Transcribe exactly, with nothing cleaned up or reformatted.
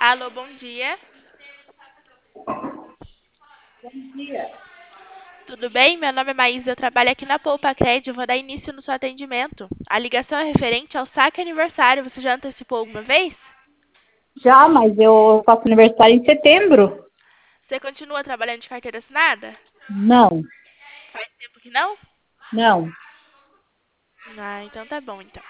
Alô, bom dia. Bom dia. Tudo bem? Meu nome é Maísa, eu trabalho aqui na Poupa Cred, eu vou dar início no seu atendimento. A ligação é referente ao saque aniversário. Você já antecipou alguma vez? Já, mas eu faço aniversário em setembro. Você continua trabalhando de carteira assinada? Não, Faz tempo que não? não. Ah, então tá bom, então.